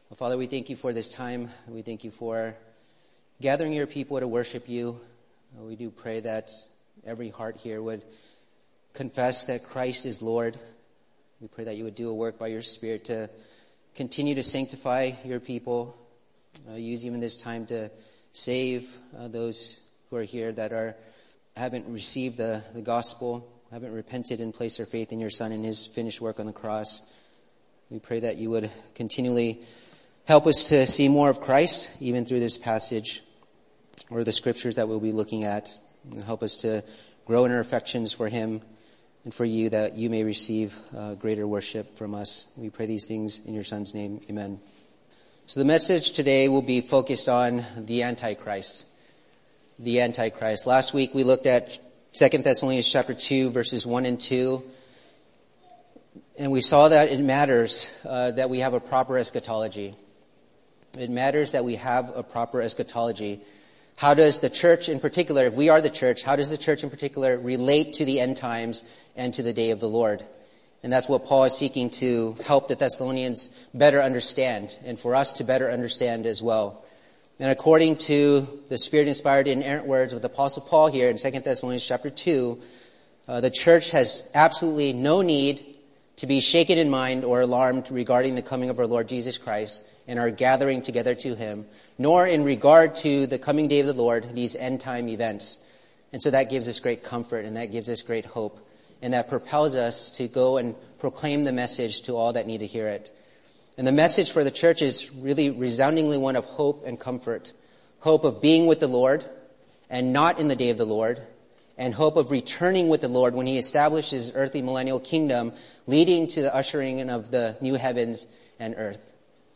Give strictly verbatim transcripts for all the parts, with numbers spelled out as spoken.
Well, Father, we thank you for this time. We thank you for gathering your people to worship you. Uh, we do pray that every heart here would confess that Christ is Lord. We pray that you would do a work by your Spirit to continue to sanctify your people. Uh, use even this time to save uh, those who are here that are haven't received the, the gospel, haven't repented and placed their faith in your Son and his finished work on the cross. We pray that you would continually help us to see more of Christ, even through this passage or the scriptures that we'll be looking at. And help us to grow in our affections for him and for you, that you may receive uh, greater worship from us. We pray these things in your Son's name. Amen. So the message today will be focused on the Antichrist. The Antichrist. Last week we looked at Second Thessalonians chapter two, verses one and two. And we saw that it matters uh, that we have a proper eschatology. It matters that we have a proper eschatology. How does the church in particular, if we are the church, how does the church in particular relate to the end times and to the day of the Lord? And that's what Paul is seeking to help the Thessalonians better understand, and for us to better understand as well. And according to the Spirit-inspired inerrant words of the Apostle Paul here in Second Thessalonians chapter two, uh, the church has absolutely no need to be shaken in mind or alarmed regarding the coming of our Lord Jesus Christ and our gathering together to him, nor in regard to the coming day of the Lord, these end-time events. And so that gives us great comfort, and that gives us great hope, and that propels us to go and proclaim the message to all that need to hear it. And the message for the church is really resoundingly one of hope and comfort. Hope of being with the Lord and not in the day of the Lord, and hope of returning with the Lord when he establishes his earthly millennial kingdom, leading to the ushering in of the new heavens and earth.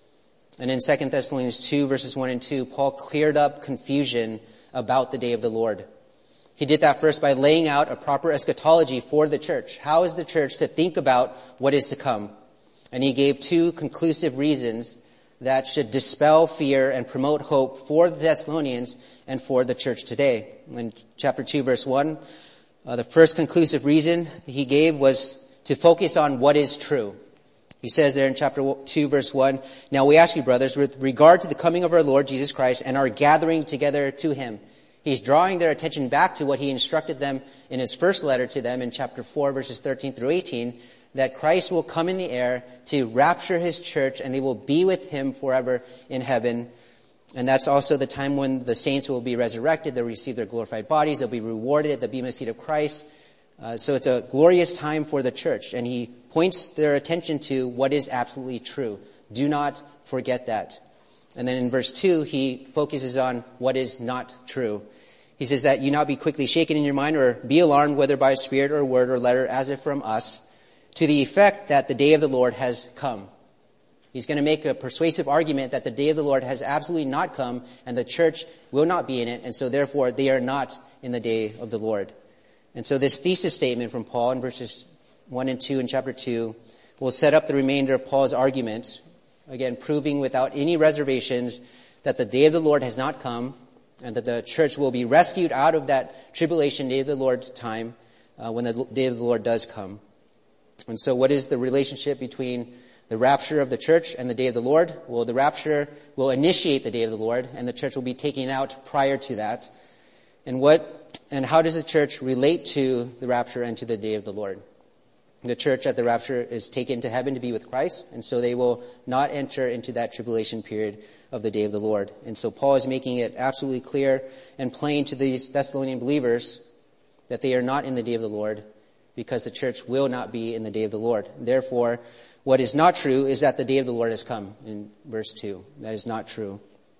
And in Second Thessalonians two, verses one and two, Paul cleared up confusion about the day of the Lord. He did that first by laying out a proper eschatology for the church. How is the church to think about what is to come? And he gave two conclusive reasons that should dispel fear and promote hope for the Thessalonians and for the church today. In chapter two, verse one, uh, the first conclusive reason he gave was to focus on what is true. He says there in chapter two, verse one, "Now we ask you, brothers, with regard to the coming of our Lord Jesus Christ and our gathering together to him." He's drawing their attention back to what he instructed them in his first letter to them in chapter four, verses thirteen through eighteen, that Christ will come in the air to rapture his church, and they will be with him forever in heaven. And that's also the time when the saints will be resurrected. They'll receive their glorified bodies. They'll be rewarded at the bema seat of Christ. Uh, so it's a glorious time for the church. And he points their attention to what is absolutely true. Do not forget that. And then in verse two, he focuses on what is not true. He says that you not be quickly shaken in your mind or be alarmed, whether by spirit or word or letter, as if from us, to the effect that the day of the Lord has come. He's going to make a persuasive argument that the day of the Lord has absolutely not come, and the church will not be in it, and so therefore they are not in the day of the Lord. And so this thesis statement from Paul in verses one and two in chapter two will set up the remainder of Paul's argument, again proving without any reservations that the day of the Lord has not come, and that the church will be rescued out of that tribulation day of the Lord time uh, when the day of the Lord does come. And so what is the relationship between the rapture of the church and the day of the Lord? Well, the rapture will initiate the day of the Lord, and the church will be taken out prior to that. And what and how does the church relate to the rapture and to the day of the Lord? The church at the rapture is taken to heaven to be with Christ, and so they will not enter into that tribulation period of the day of the Lord. And so Paul is making it absolutely clear and plain to these Thessalonian believers that they are not in the day of the Lord, because the church will not be in the day of the Lord. Therefore, what is not true is that the day of the Lord has come, in verse two. That is not true.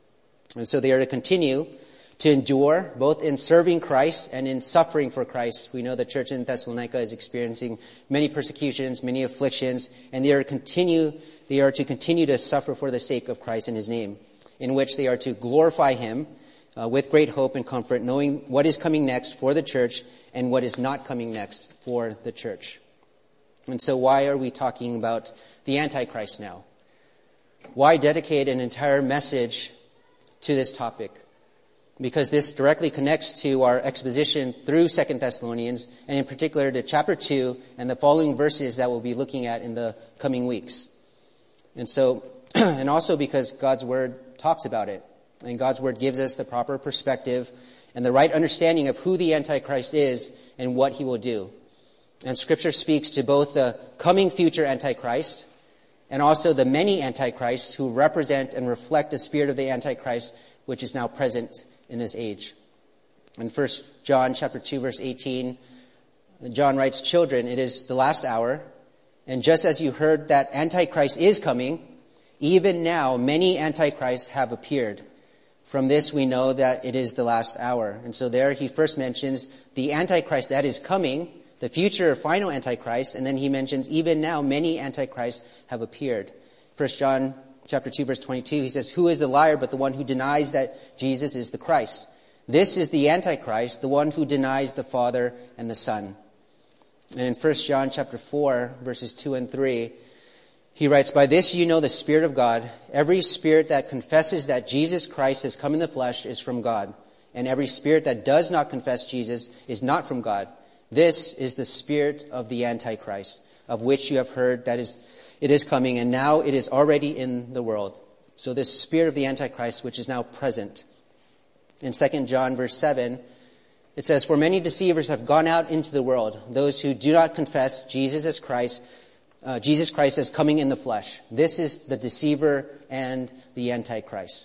And so they are to continue to endure, both in serving Christ and in suffering for Christ. We know the church in Thessalonica is experiencing many persecutions, many afflictions, and they are continue they are to continue to suffer for the sake of Christ and his name, in which they are to glorify him uh, with great hope and comfort, knowing what is coming next for the church and what is not coming next for the church. And so why are we talking about the Antichrist now? Why dedicate an entire message to this topic? Because this directly connects to our exposition through Second Thessalonians, and in particular to chapter two and the following verses that we'll be looking at in the coming weeks. And so and also because God's Word talks about it. And God's Word gives us the proper perspective and the right understanding of who the Antichrist is and what he will do. And Scripture speaks to both the coming future Antichrist and also the many Antichrists who represent and reflect the spirit of the Antichrist, which is now present in this age. In First John chapter two, verse eighteen, John writes, "Children, it is the last hour, and just as you heard that Antichrist is coming, even now many Antichrists have appeared. From this we know that it is the last hour." And so there he first mentions the Antichrist that is coming, the future final Antichrist, and then he mentions even now many Antichrists have appeared. First John chapter two, verse twenty-two, he says, "Who is the liar but the one who denies that Jesus is the Christ? This is the Antichrist, the one who denies the Father and the Son." And in First John chapter four, verses two and three, he writes, "By this you know the Spirit of God. Every spirit that confesses that Jesus Christ has come in the flesh is from God. And every spirit that does not confess Jesus is not from God. This is the spirit of the Antichrist, of which you have heard that is it is coming, and now it is already in the world." So this spirit of the Antichrist, which is now present. In Second John verse seven, it says, "For many deceivers have gone out into the world, those who do not confess Jesus as Christ, uh, Jesus Christ as coming in the flesh." This is the deceiver and the Antichrist.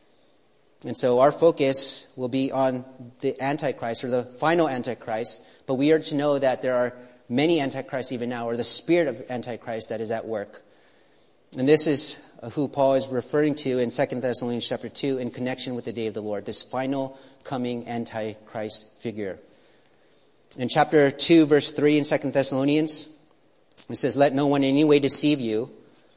And so our focus will be on the Antichrist, or the final Antichrist, but we are to know that there are many Antichrists even now, or the spirit of Antichrist that is at work. And this is who Paul is referring to in Second Thessalonians chapter two in connection with the day of the Lord, this final coming Antichrist figure. In chapter two, verse three in Second Thessalonians, it says, "Let no one in any way deceive you,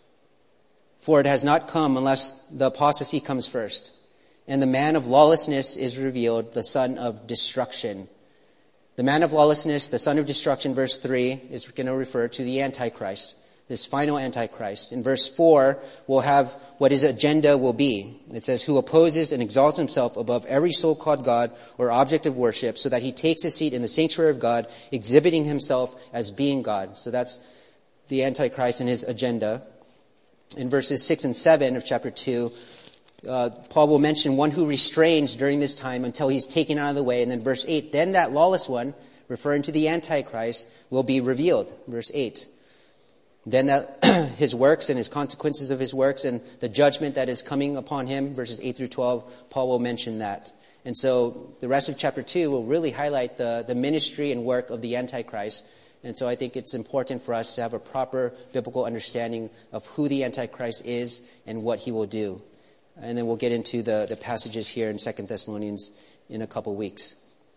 for it has not come unless the apostasy comes first. And the man of lawlessness is revealed, the son of destruction." The man of lawlessness, the son of destruction, verse three, is going to refer to the Antichrist, this final Antichrist. In verse four, we'll have what his agenda will be. It says, "Who opposes and exalts himself above every so-called God or object of worship, so that he takes a seat in the sanctuary of God, exhibiting himself as being God." So that's the Antichrist and his agenda. In verses six and seven of chapter two, Uh, Paul will mention one who restrains during this time until he's taken out of the way. And then verse eight, "Then that lawless one," referring to the Antichrist, "will be revealed." Verse eight. Then that his works and his consequences of his works and the judgment that is coming upon him, verses eight through twelve, Paul will mention that. And so the rest of chapter two will really highlight the, the ministry and work of the Antichrist. And so I think it's important for us to have a proper biblical understanding of who the Antichrist is and what he will do. And then we'll get into the, the passages here in Second Thessalonians in a couple weeks.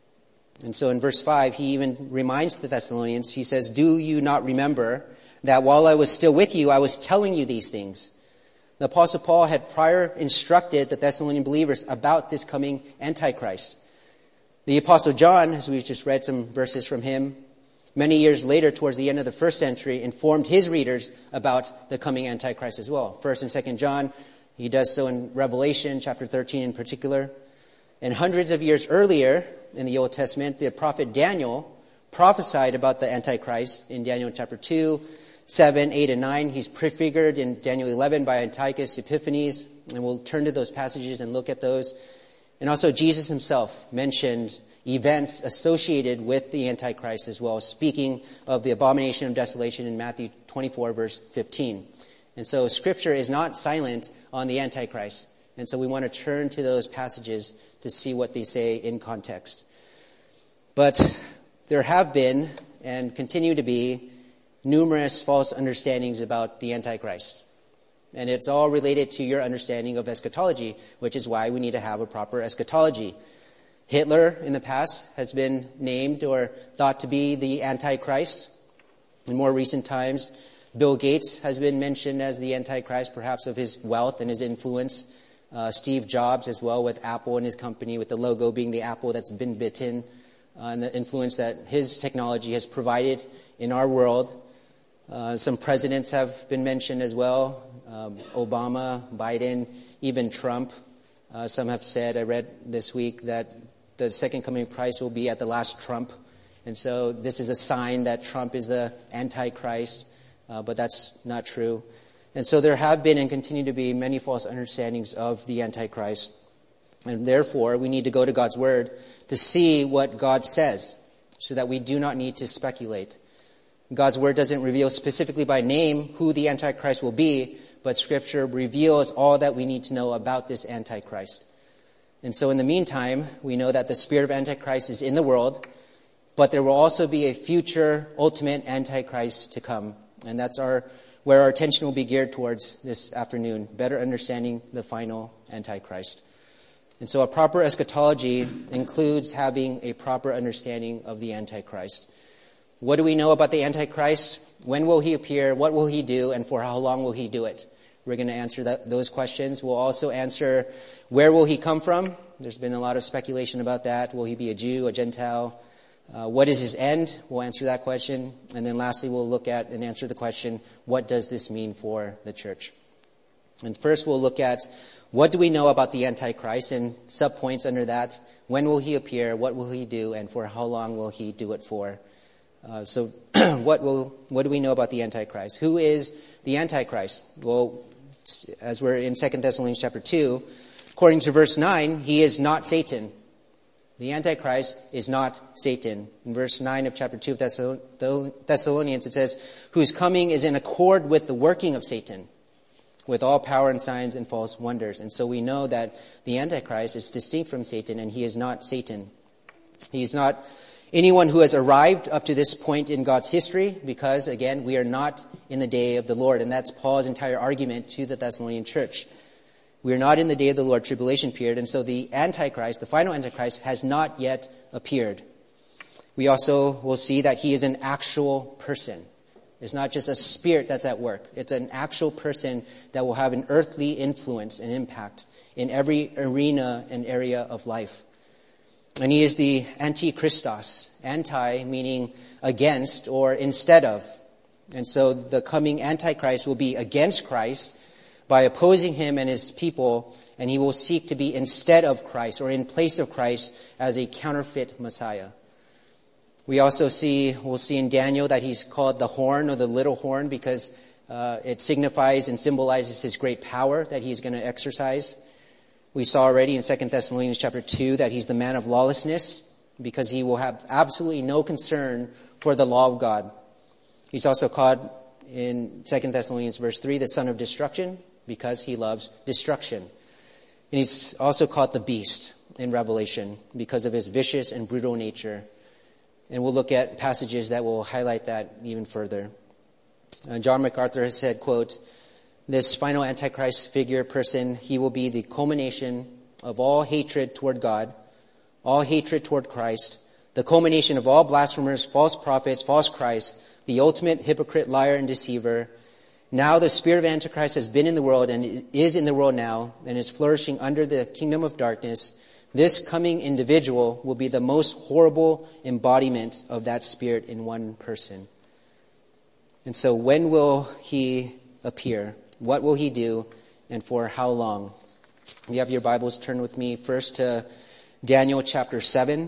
And so in verse five, he even reminds the Thessalonians, he says, "Do you not remember that while I was still with you, I was telling you these things?" The Apostle Paul had prior instructed the Thessalonian believers about this coming Antichrist. The Apostle John, as we just read some verses from him, many years later, towards the end of the first century, informed his readers about the coming Antichrist as well. First and Second John, he does so in Revelation chapter thirteen in particular. And hundreds of years earlier in the Old Testament, the prophet Daniel prophesied about the Antichrist in Daniel chapter two, seven, eight, and nine. He's prefigured in Daniel eleven by Antiochus Epiphanes. And we'll turn to those passages and look at those. And also Jesus himself mentioned events associated with the Antichrist as well, speaking of the abomination of desolation in Matthew twenty-four, verse fifteen. And so Scripture is not silent on the Antichrist. And so we want to turn to those passages to see what they say in context. But there have been, and continue to be, numerous false understandings about the Antichrist. And it's all related to your understanding of eschatology, which is why we need to have a proper eschatology. Hitler, in the past, has been named or thought to be the Antichrist. In more recent times, Bill Gates has been mentioned as the Antichrist, perhaps of his wealth and his influence. Uh, Steve Jobs as well, with Apple and his company, with the logo being the apple that's been bitten, uh, and the influence that his technology has provided in our world. Uh, some presidents have been mentioned as well. Um, Obama, Biden, even Trump. Uh, some have said, I read this week, that the second coming of Christ will be at the last trump. And so this is a sign that Trump is the Antichrist. Uh, but that's not true. And so there have been and continue to be many false understandings of the Antichrist. And therefore, we need to go to God's Word to see what God says, so that we do not need to speculate. God's Word doesn't reveal specifically by name who the Antichrist will be, but Scripture reveals all that we need to know about this Antichrist. And so in the meantime, we know that the spirit of Antichrist is in the world, but there will also be a future ultimate Antichrist to come. And that's our where our attention will be geared towards this afternoon, better understanding the final Antichrist. And so a proper eschatology includes having a proper understanding of the Antichrist. What do we know about the Antichrist? When will he appear? What will he do? And for how long will he do it? We're going to answer that, those questions. We'll also answer, where will he come from? There's been a lot of speculation about that. Will he be a Jew, a Gentile? Uh, what is his end? We'll answer that question. And then lastly, we'll look at and answer the question, what does this mean for the church? And first, we'll look at, what do we know about the Antichrist? And subpoints under that, when will he appear? What will he do? And for how long will he do it for? Uh, so what will what do we know about the Antichrist? Who is the Antichrist? Well, as we're in Second Thessalonians chapter two, according to verse nine, he is not Satan. The Antichrist is not Satan. In verse nine of chapter two of Thessalonians, it says, whose coming is in accord with the working of Satan, with all power and signs and false wonders. And so we know that the Antichrist is distinct from Satan, and he is not Satan. He's not anyone who has arrived up to this point in God's history, because, again, we are not in the day of the Lord. And that's Paul's entire argument to the Thessalonian church. We are not in the day of the Lord, tribulation period. And so the Antichrist, the final Antichrist, has not yet appeared. We also will see that he is an actual person. It's not just a spirit that's at work. It's an actual person that will have an earthly influence and impact in every arena and area of life. And he is the Antichristos. Anti meaning against or instead of. And so the coming Antichrist will be against Christ by opposing him and his people, and he will seek to be instead of Christ or in place of Christ as a counterfeit Messiah. We also see, we'll see in Daniel that he's called the horn or the little horn because uh, it signifies and symbolizes his great power that he's going to exercise. We saw already in Second Thessalonians chapter two that he's the man of lawlessness because he will have absolutely no concern for the law of God. He's also called in Second Thessalonians verse three the son of destruction because he loves destruction. And he's also called the beast in Revelation because of his vicious and brutal nature. And we'll look at passages that will highlight that even further. Uh, John MacArthur has said, quote, this final Antichrist figure person, he will be the culmination of all hatred toward God, all hatred toward Christ, the culmination of all blasphemers, false prophets, false Christ, the ultimate hypocrite, liar, and deceiver. Now the spirit of Antichrist has been in the world and is in the world now and is flourishing under the kingdom of darkness. This coming individual will be the most horrible embodiment of that spirit in one person. And so when will he appear? What will he do? And for how long? You have your Bibles, turn with me first to Daniel chapter seven.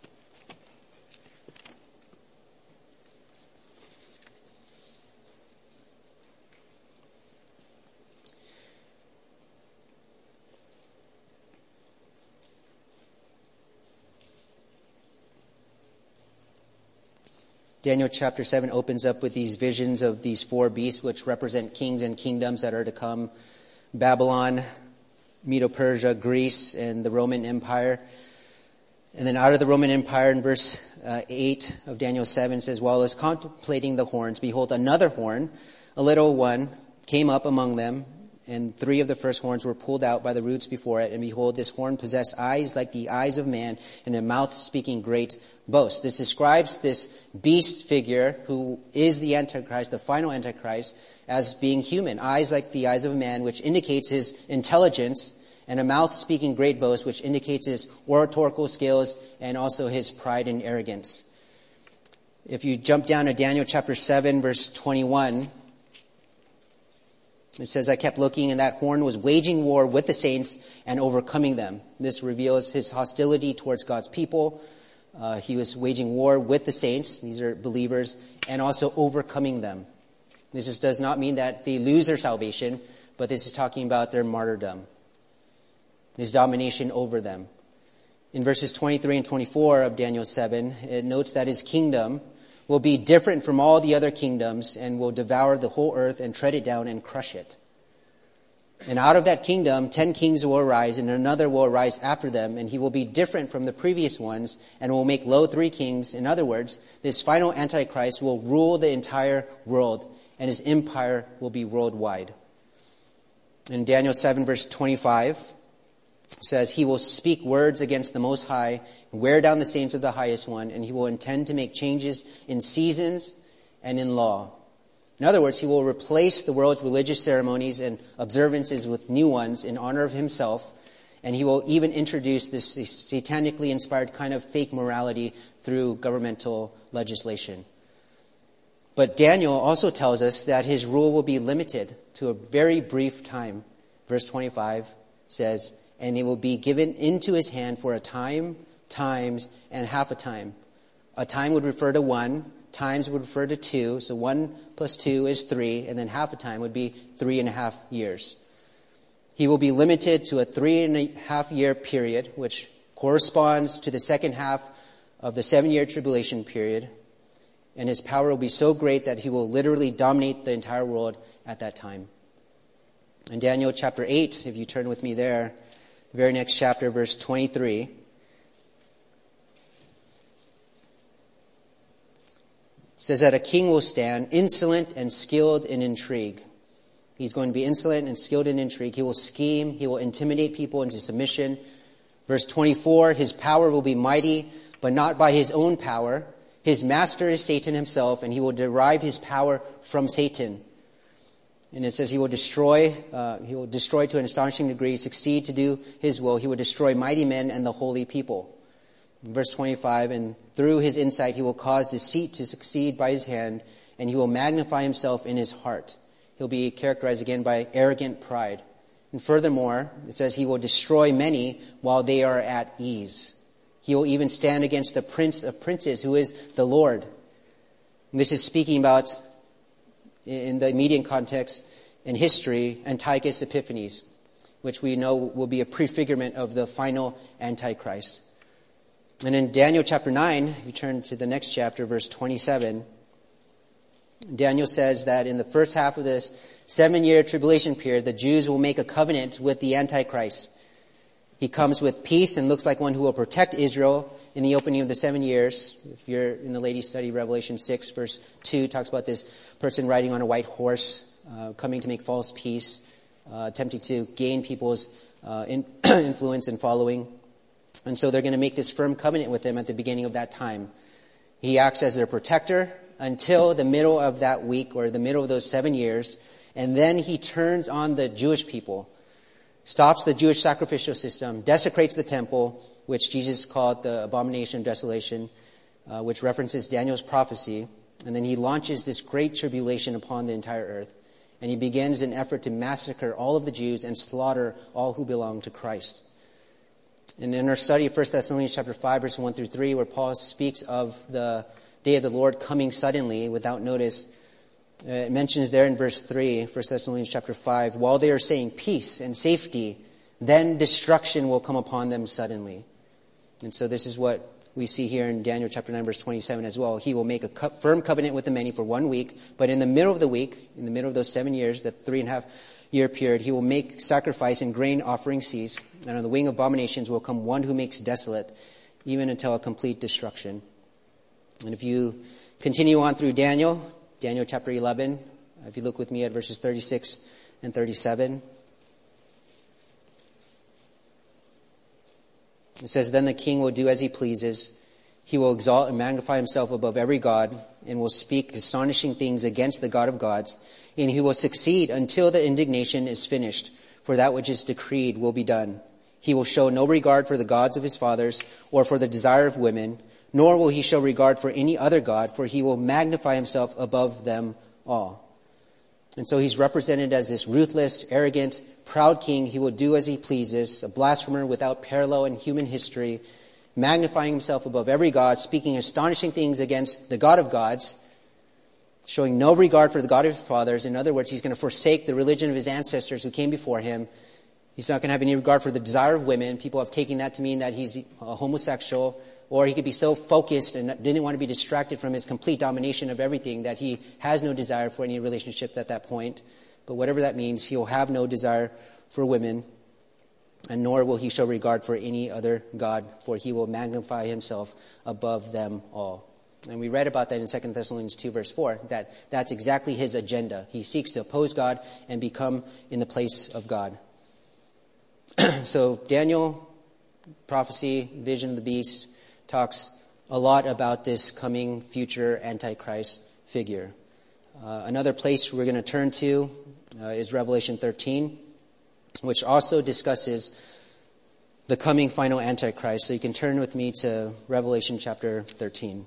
Daniel chapter seven opens up with these visions of these four beasts, which represent kings and kingdoms that are to come. Babylon, Medo-Persia, Greece, and the Roman Empire. And then out of the Roman Empire, in verse uh, eight of Daniel seven, says, while I was contemplating the horns, behold, another horn, a little one, came up among them, and three of the first horns were pulled out by the roots before it. And behold, this horn possessed eyes like the eyes of man, and a mouth speaking great boast. This describes this beast figure, who is the Antichrist, the final Antichrist, as being human. Eyes like the eyes of a man, which indicates his intelligence, and a mouth speaking great boast, which indicates his oratorical skills and also his pride and arrogance. If you jump down to Daniel chapter seven, verse twenty-one, it says, I kept looking, and that horn was waging war with the saints and overcoming them. This reveals his hostility towards God's people. Uh, he was waging war with the saints, these are believers, and also overcoming them. This is, does not mean that they lose their salvation, but this is talking about their martyrdom, his domination over them. In verses twenty-three and twenty-four of Daniel seven, it notes that his kingdom will be different from all the other kingdoms and will devour the whole earth and tread it down and crush it. And out of that kingdom, ten kings will arise, and another will arise after them, and he will be different from the previous ones, and will make low three kings. In other words, this final Antichrist will rule the entire world, and his empire will be worldwide. In Daniel seven, verse twenty-five, it says, he will speak words against the Most High, and wear down the saints of the Highest One, and he will intend to make changes in seasons and in law. In other words, he will replace the world's religious ceremonies and observances with new ones in honor of himself, and he will even introduce this satanically inspired kind of fake morality through governmental legislation. But Daniel also tells us that his rule will be limited to a very brief time. Verse twenty-five says, and they will be given into his hand for a time, times, and half a time. A time would refer to one, times would refer to two, so one plus two is three, and then half a time would be three and a half years. He will be limited to a three and a half year period, which corresponds to the second half of the seven-year tribulation period, and his power will be so great that he will literally dominate the entire world at that time. In Daniel chapter eight, if you turn with me there, the very next chapter, verse twenty-three, says that a king will stand insolent and skilled in intrigue. He's going to be insolent and skilled in intrigue. He will scheme. He will intimidate people into submission. Verse twenty-four, his power will be mighty, but not by his own power. His master is Satan himself, and he will derive his power from Satan. And it says he will destroy, uh, he will destroy to an astonishing degree, succeed to do his will. He will destroy mighty men and the holy people. Verse twenty-five, and through his insight he will cause deceit to succeed by his hand, and he will magnify himself in his heart. He'll be characterized again by arrogant pride. And furthermore, it says he will destroy many while they are at ease. He will even stand against the prince of princes, who is the Lord. And this is speaking about, in the immediate context in history, Antiochus Epiphanes, which we know will be a prefigurement of the final Antichrist. And in Daniel chapter nine, if you turn to the next chapter, verse twenty-seven, Daniel says that in the first half of this seven-year tribulation period, the Jews will make a covenant with the Antichrist. He comes with peace and looks like one who will protect Israel in the opening of the seven years. If you're in the ladies' study, Revelation six, verse two, talks about this person riding on a white horse, uh, coming to make false peace, uh, attempting to gain people's uh, in influence and following. And so they're going to make this firm covenant with him at the beginning of that time. He acts as their protector until the middle of that week, or the middle of those seven years, and then he turns on the Jewish people, stops the Jewish sacrificial system, desecrates the temple, which Jesus called the abomination of desolation, uh, which references Daniel's prophecy, and then he launches this great tribulation upon the entire earth, and he begins an effort to massacre all of the Jews and slaughter all who belong to Christ. And in our study of First Thessalonians chapter five, verse one through three, where Paul speaks of the day of the Lord coming suddenly without notice, uh, it mentions there in verse three, First Thessalonians chapter five, while they are saying peace and safety, then destruction will come upon them suddenly. And so this is what we see here in Daniel chapter nine, verse twenty-seven as well. He will make a co- firm covenant with the many for one week, but in the middle of the week, in the middle of those seven years, that three and a half year period, he will make sacrifice and grain offering cease, and on the wing of abominations will come one who makes desolate, even until a complete destruction. And if you continue on through Daniel, Daniel chapter eleven, if you look with me at verses thirty-six and thirty-seven, it says, then the king will do as he pleases. He will exalt and magnify himself above every god, and will speak astonishing things against the God of gods. And he will succeed until the indignation is finished, for that which is decreed will be done. He will show no regard for the gods of his fathers, or for the desire of women, nor will he show regard for any other god, for he will magnify himself above them all. And so he's represented as this ruthless, arrogant, proud king. He will do as he pleases, a blasphemer without parallel in human history, magnifying himself above every god, speaking astonishing things against the God of gods. showing no regard for the God of his fathers. In other words, he's going to forsake the religion of his ancestors who came before him. He's not going to have any regard for the desire of women. People have taken that to mean that he's a homosexual, or he could be so focused and didn't want to be distracted from his complete domination of everything that he has no desire for any relationship at that point. But whatever that means, he'll have no desire for women, and nor will he show regard for any other god, for he will magnify himself above them all. And we read about that in Second Thessalonians two, verse four, that that's exactly his agenda. He seeks to oppose God and become in the place of God. So Daniel, prophecy, vision of the beast, talks a lot about this coming future Antichrist figure. Uh, another place we're going to turn to uh, is Revelation thirteen, which also discusses the coming final Antichrist. So you can turn with me to Revelation chapter thirteen.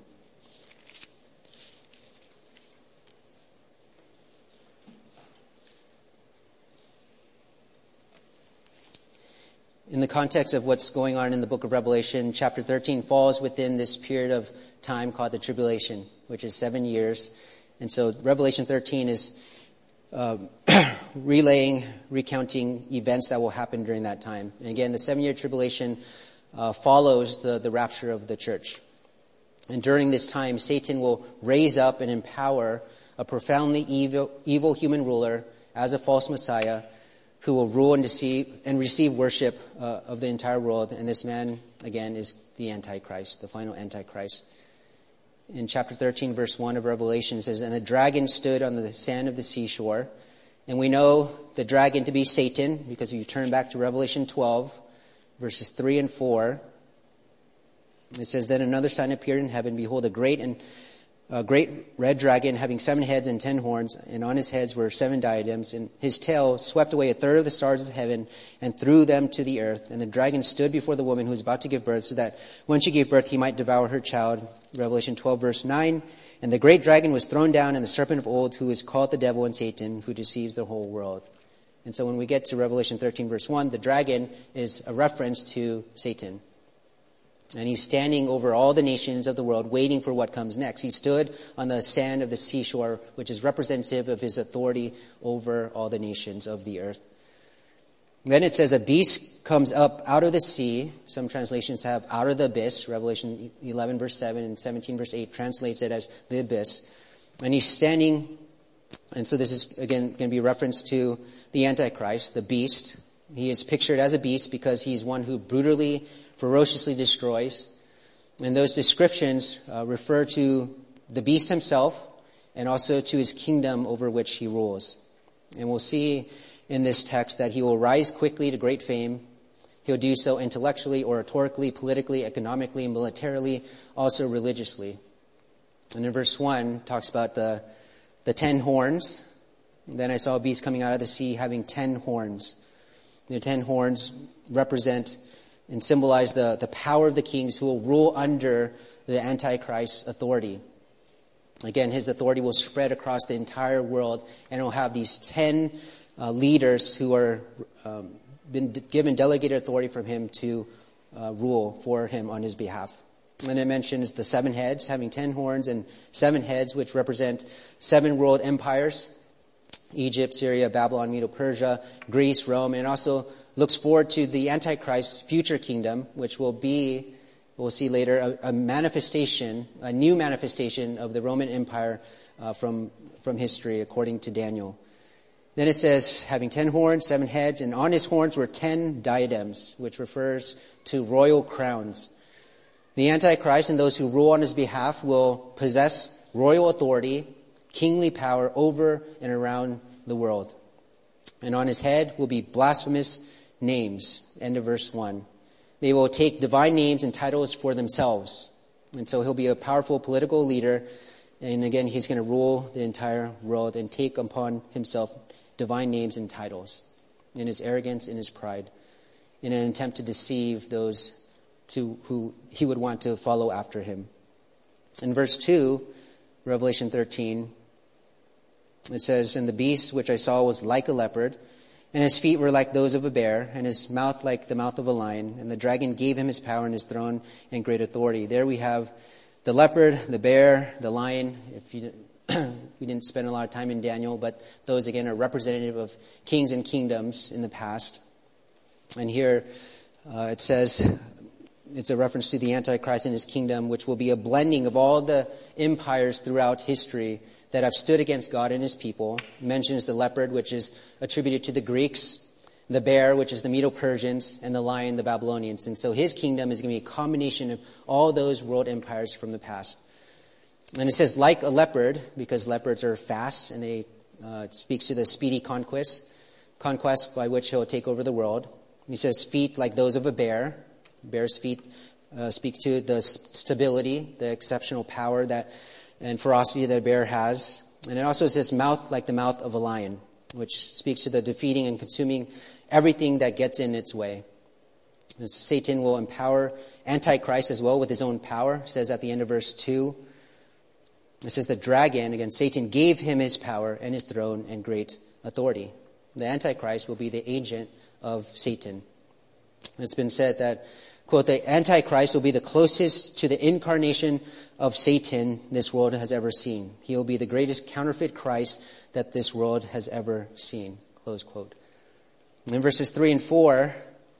In the context of what's going on in the book of Revelation, chapter thirteen falls within this period of time called the tribulation, which is seven years. And so Revelation thirteen is uh, relaying, recounting events that will happen during that time. And again, the seven-year tribulation uh, follows the, the rapture of the church. And during this time, Satan will raise up and empower a profoundly evil, evil human ruler as a false Messiah, who will rule and deceive and receive worship uh, of the entire world. And this man, again, is the Antichrist, the final Antichrist. In chapter thirteen, verse one of Revelation, it says, "And the dragon stood on the sand of the seashore." And we know the dragon to be Satan, because if you turn back to Revelation twelve, verses three and four, it says, "Then another sign appeared in heaven. Behold, a great and A great red dragon having seven heads and ten horns, and on his heads were seven diadems, and his tail swept away a third of the stars of heaven and threw them to the earth. And the dragon stood before the woman who was about to give birth, so that when she gave birth he might devour her child." Revelation twelve, verse nine, "And the great dragon was thrown down, and the serpent of old, who is called the devil and Satan, who deceives the whole world." And so when we get to Revelation thirteen, verse one, the dragon is a reference to Satan. And he's standing over all the nations of the world, waiting for what comes next. He stood on the sand of the seashore, which is representative of his authority over all the nations of the earth. Then it says a beast comes up out of the sea. Some translations have out of the abyss. Revelation eleven, verse seven, and seventeen, verse eight translates it as the abyss. And he's standing, and so this is, again, going to be a reference to the Antichrist, the beast. He is pictured as a beast because he's one who brutally, ferociously destroys. And those descriptions uh, refer to the beast himself and also to his kingdom over which he rules. And we'll see in this text that he will rise quickly to great fame. He'll do so intellectually, oratorically, politically, economically, militarily, also religiously. And in verse one, it talks about the, the ten horns. And then I saw a beast coming out of the sea having ten horns. The ten horns represent and symbolize the, the power of the kings who will rule under the Antichrist's authority. Again, his authority will spread across the entire world, and he'll have these ten uh, leaders who are um, been given delegated authority from him to uh, rule for him on his behalf. And it mentions the seven heads, having ten horns, and seven heads, which represent seven world empires: Egypt, Syria, Babylon, Medo-Persia, Greece, Rome, and also looks forward to the Antichrist's future kingdom, which will be, we'll see later, a, a manifestation, a new manifestation of the Roman Empire uh, from, from history, according to Daniel. Then it says, having ten horns, seven heads, and on his horns were ten diadems, which refers to royal crowns. The Antichrist and those who rule on his behalf will possess royal authority, kingly power over and around the world. And on his head will be blasphemous names. End of verse one. They will take divine names and titles for themselves. And so he'll be a powerful political leader. And again, he's going to rule the entire world and take upon himself divine names and titles in his arrogance, in his pride, in an attempt to deceive those to who he would want to follow after him. In verse two, Revelation thirteen, it says, "And the beast which I saw was like a leopard, and his feet were like those of a bear, and his mouth like the mouth of a lion. And the dragon gave him his power and his throne and great authority." There we have the leopard, the bear, the lion. If you We didn't spend a lot of time in Daniel, but those, again, are representative of kings and kingdoms in the past. And here uh, it says, it's a reference to the Antichrist and his kingdom, which will be a blending of all the empires throughout history that have stood against God and his people. It mentions the leopard, which is attributed to the Greeks, the bear, which is the Medo-Persians, and the lion, the Babylonians. And so his kingdom is going to be a combination of all those world empires from the past. And it says, like a leopard, because leopards are fast, and they uh, it speaks to the speedy conquest, conquest by which he'll take over the world. He says, feet like those of a bear. Bear's feet uh, speak to the stability, the exceptional power that and ferocity that a bear has. And it also says, mouth like the mouth of a lion, which speaks to the defeating and consuming everything that gets in its way. And Satan will empower Antichrist as well with his own power. It says at the end of verse two, it says the dragon, again, Satan gave him his power and his throne and great authority. The Antichrist will be the agent of Satan. It's been said that, quote, the Antichrist will be the closest to the incarnation of Satan this world has ever seen. He will be the greatest counterfeit Christ that this world has ever seen, close quote. In verses three and four,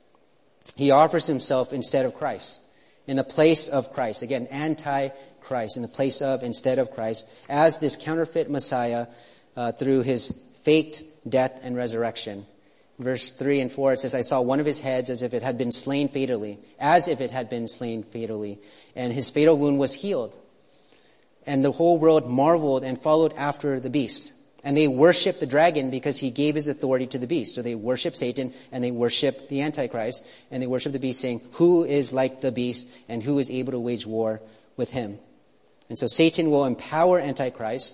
he offers himself instead of Christ, in the place of Christ. Again, Antichrist, in the place of, instead of Christ, as this counterfeit Messiah uh, through his faked death and resurrection. Verse three and four, it says, I saw one of his heads as if it had been slain fatally, as if it had been slain fatally, and his fatal wound was healed. And the whole world marveled and followed after the beast. And they worshiped the dragon because he gave his authority to the beast. So they worship Satan and they worship the Antichrist and they worship the beast, saying, who is like the beast and who is able to wage war with him? And so Satan will empower Antichrist.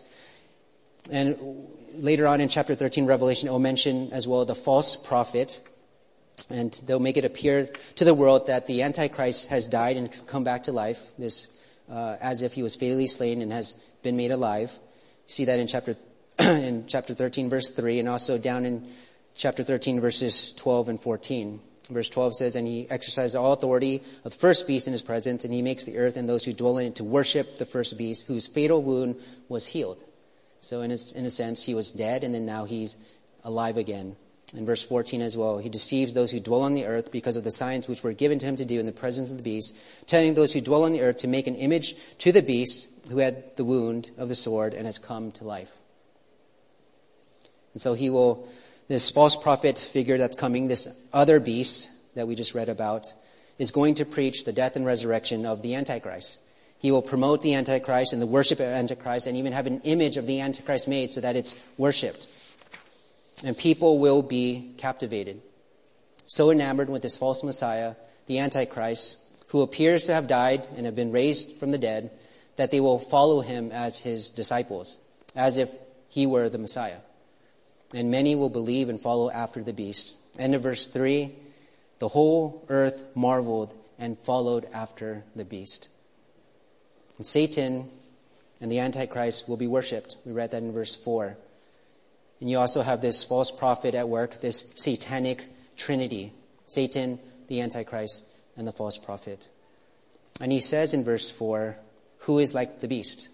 And later on in chapter thirteen, Revelation, it will mention as well the false prophet. And they'll make it appear to the world that the Antichrist has died and come back to life, this uh, as if he was fatally slain and has been made alive. You see that in chapter in chapter thirteen, verse three, and also down in chapter thirteen, verses twelve and fourteen. Verse twelve says, and he exercised all authority of the first beast in his presence, and he makes the earth and those who dwell in it to worship the first beast, whose fatal wound was healed. So in a, in a sense, he was dead, and then now he's alive again. In verse fourteen as well, he deceives those who dwell on the earth because of the signs which were given to him to do in the presence of the beast, telling those who dwell on the earth to make an image to the beast who had the wound of the sword and has come to life. And so he will, this false prophet figure that's coming, this other beast that we just read about, is going to preach the death and resurrection of the Antichrist. He will promote the Antichrist and the worship of Antichrist and even have an image of the Antichrist made so that it's worshipped. And people will be captivated, so enamored with this false Messiah, the Antichrist, who appears to have died and have been raised from the dead, that they will follow him as his disciples, as if he were the Messiah. And many will believe and follow after the beast. End of verse three, the whole earth marveled and followed after the beast. And Satan and the Antichrist will be worshipped. We read that in verse four. And you also have this false prophet at work, this satanic trinity. Satan, the Antichrist, and the false prophet. And he says in verse four, who is like the beast?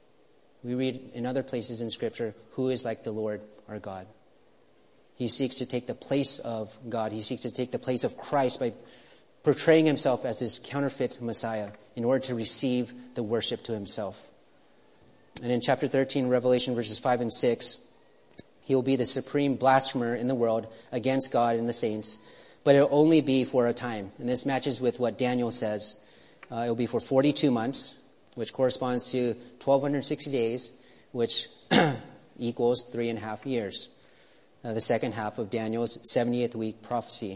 We read in other places in Scripture, who is like the Lord our God? He seeks to take the place of God. He seeks to take the place of Christ by portraying himself as his counterfeit Messiah in order to receive the worship to himself. And in chapter thirteen, Revelation verses five and six, he will be the supreme blasphemer in the world against God and the saints, but it will only be for a time. And this matches with what Daniel says. Uh, it will be for forty-two months, which corresponds to twelve sixty days, which equals three and a half years. Uh, the second half of Daniel's seventieth week prophecy.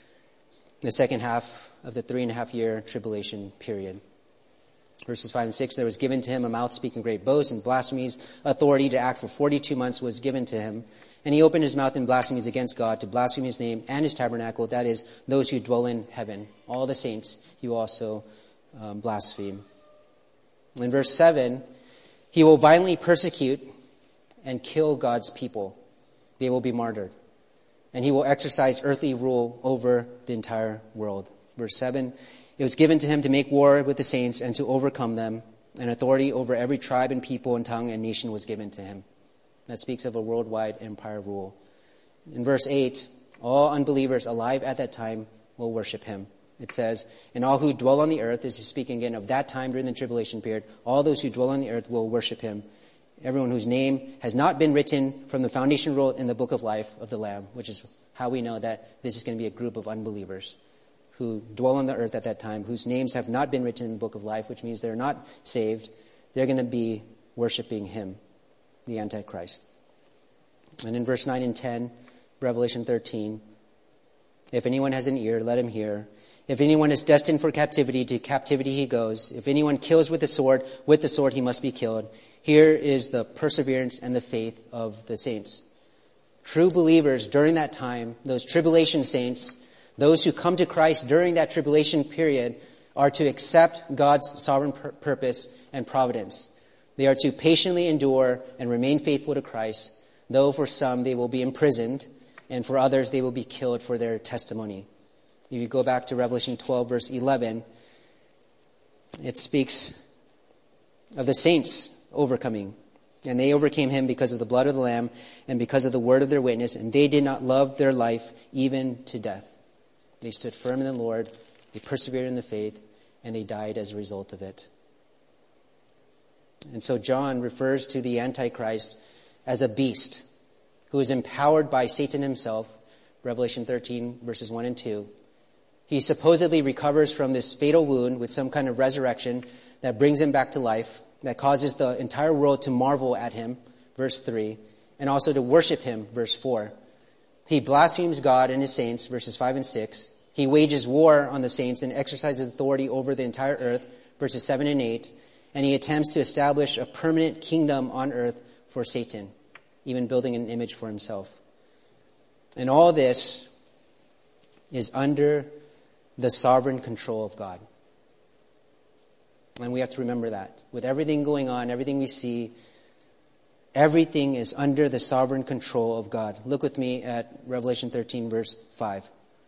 The second half of the three and a half year tribulation period. Verses five and six, there was given to him a mouth speaking great boasts and blasphemies. Authority to act for forty-two months was given to him. And he opened his mouth in blasphemies against God, to blaspheme his name and his tabernacle, that is, those who dwell in heaven. All the saints he will also um, blaspheme. In verse seven, he will violently persecute and kill God's people. They will be martyred. And he will exercise earthly rule over the entire world. Verse seven, it was given to him to make war with the saints and to overcome them. and authority over every tribe and people and tongue and nation was given to him. That speaks of a worldwide empire rule. In verse eight, all unbelievers alive at that time will worship him. It says, and all who dwell on the earth, this is speaking again of that time during the tribulation period, all those who dwell on the earth will worship him. Everyone whose name has not been written from the foundation roll in the book of life of the Lamb, which is how we know that this is going to be a group of unbelievers who dwell on the earth at that time, whose names have not been written in the book of life, which means they're not saved. They're going to be worshiping him, the Antichrist. And in verse nine and ten, Revelation thirteen, if anyone has an ear, let him hear. If anyone is destined for captivity, to captivity he goes. If anyone kills with the sword, with the sword he must be killed. Here is the perseverance and the faith of the saints. True believers during that time, those tribulation saints, those who come to Christ during that tribulation period, are to accept God's sovereign pur- purpose and providence. They are to patiently endure and remain faithful to Christ, though for some they will be imprisoned, and for others they will be killed for their testimony. If you go back to Revelation twelve, verse eleven, it speaks of the saints overcoming. And they overcame him because of the blood of the Lamb and because of the word of their witness, and they did not love their life even to death. They stood firm in the Lord, they persevered in the faith, and they died as a result of it. And so John refers to the Antichrist as a beast who is empowered by Satan himself, Revelation thirteen, verses one and two. He supposedly recovers from this fatal wound with some kind of resurrection that brings him back to life, that causes the entire world to marvel at him, verse three, and also to worship him, verse four. He blasphemes God and his saints, verses five and six. He wages war on the saints and exercises authority over the entire earth, verses seven and eight. And he attempts to establish a permanent kingdom on earth for Satan, even building an image for himself. And all this is under the sovereign control of God. And we have to remember that. With everything going on, everything we see, everything is under the sovereign control of God. Look with me at Revelation thirteen, verse five.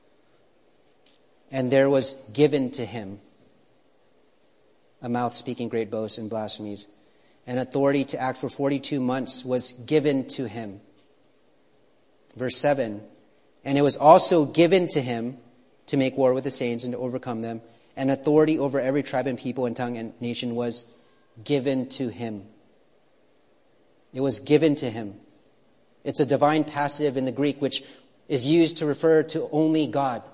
And there was given to him a mouth speaking great boasts and blasphemies, and authority to act for forty-two months was given to him. Verse seven, and it was also given to him to make war with the saints and to overcome them, and authority over every tribe and people and tongue and nation was given to him. It was given to him. It's a divine passive in the Greek, which is used to refer to only God.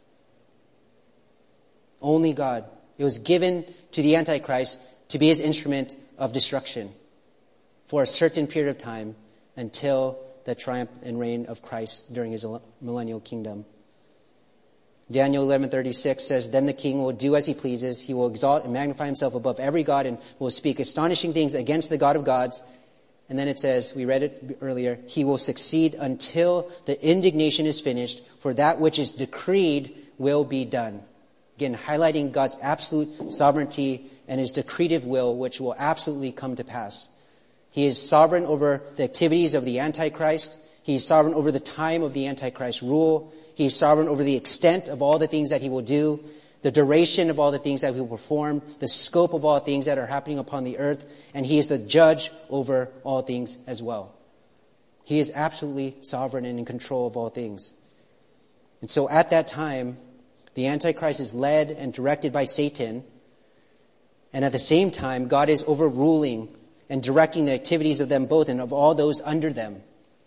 Only God. It was given to the Antichrist to be his instrument of destruction for a certain period of time until the triumph and reign of Christ during his millennial kingdom. Daniel eleven thirty-six says, then the king will do as he pleases. He will exalt and magnify himself above every god and will speak astonishing things against the God of gods. And then it says, we read it earlier, he will succeed until the indignation is finished, for that which is decreed will be done. Again, highlighting God's absolute sovereignty and his decretive will, which will absolutely come to pass. He is sovereign over the activities of the Antichrist. He is sovereign over the time of the Antichrist rule. He is sovereign over the extent of all the things that he will do, the duration of all the things that he will perform, the scope of all things that are happening upon the earth, and he is the judge over all things as well. He is absolutely sovereign and in control of all things. And so at that time, the Antichrist is led and directed by Satan, and at the same time, God is overruling and directing the activities of them both and of all those under them.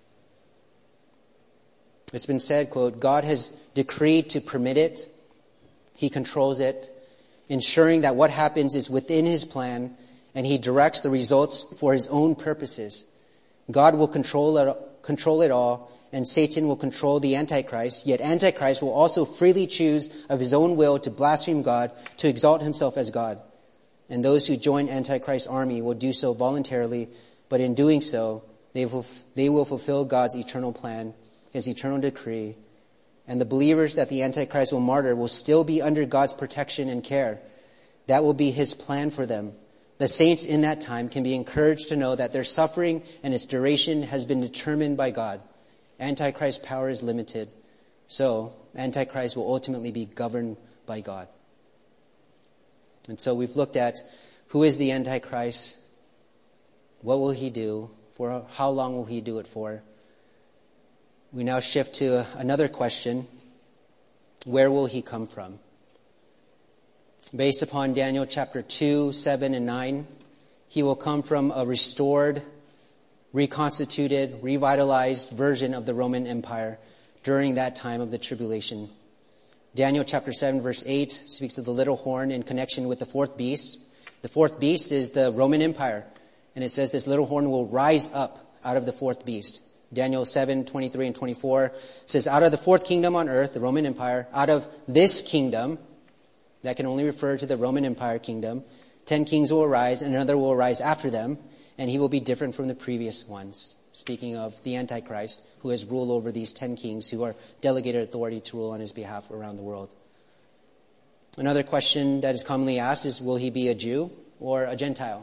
It's been said, quote, God has decreed to permit it. He controls it, ensuring that what happens is within his plan, and he directs the results for his own purposes. God will control it, control it all, and Satan will control the Antichrist, yet Antichrist will also freely choose of his own will to blaspheme God, to exalt himself as God. And those who join Antichrist's army will do so voluntarily, but in doing so, they will, they will fulfill God's eternal plan, his eternal decree, and the believers that the Antichrist will martyr will still be under God's protection and care. That will be his plan for them. The saints in that time can be encouraged to know that their suffering and its duration has been determined by God. Antichrist's power is limited, so Antichrist will ultimately be governed by God. And so we've looked at Who is the Antichrist? What will he do? For how long will he do it for? We now shift to another question. Where will he come from? Based upon Daniel chapter two, seven, and nine, he will come from a restored, reconstituted, revitalized version of the Roman Empire during that time of the tribulation. Daniel chapter seven, verse eight speaks of the little horn in connection with the fourth beast. The fourth beast is the Roman Empire. And it says this little horn will rise up out of the fourth beast. Daniel seven, twenty-three and twenty-four says, out of the fourth kingdom on earth, the Roman Empire, out of this kingdom, that can only refer to the Roman Empire kingdom, ten kings will arise, and another will arise after them, and he will be different from the previous ones. Speaking of the Antichrist, who has ruled over these ten kings who are delegated authority to rule on his behalf around the world. Another question that is commonly asked is, will he be a Jew or a Gentile?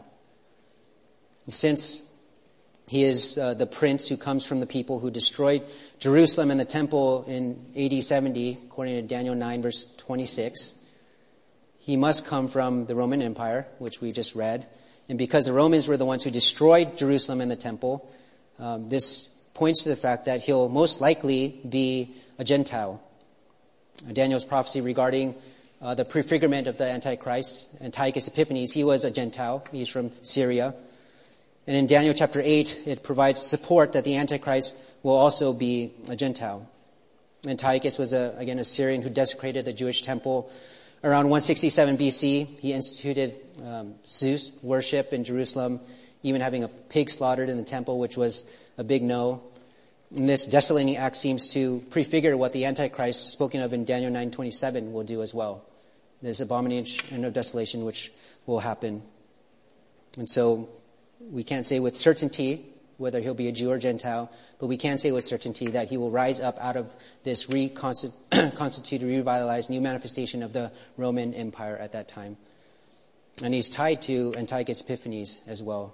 Since he is uh, the prince who comes from the people who destroyed Jerusalem and the temple in A D seventy, according to Daniel nine, verse twenty-six, he must come from the Roman Empire, which we just read. And because the Romans were the ones who destroyed Jerusalem and the temple, um, this points to the fact that he'll most likely be a Gentile. Daniel's prophecy regarding uh, the prefigurement of the Antichrist, Antiochus Epiphanes, he was a Gentile. He's from Syria. And in Daniel chapter eight, it provides support that the Antichrist will also be a Gentile. Antiochus was, a, again, a Syrian who desecrated the Jewish temple around one sixty-seven B C. He instituted um, Zeus worship in Jerusalem, even having a pig slaughtered in the temple, which was a big no. And this desolating act seems to prefigure what the Antichrist, spoken of in Daniel nine twenty-seven, will do as well. This abomination of desolation which will happen. And so we can't say with certainty whether he'll be a Jew or Gentile, but we can say with certainty that he will rise up out of this reconstituted, revitalized new manifestation of the Roman Empire at that time. And he's tied to Antiochus Epiphanes as well.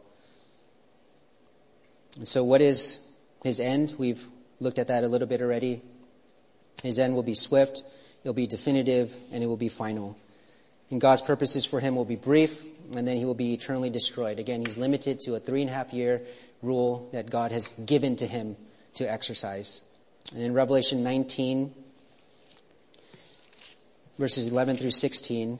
And so what is his end? We've looked at that a little bit already. His end will be swift, it'll be definitive, and it will be final. And God's purposes for him will be brief, and then he will be eternally destroyed. Again, he's limited to a three and a half year rule that God has given to him to exercise. And in Revelation nineteen, verses eleven through sixteen,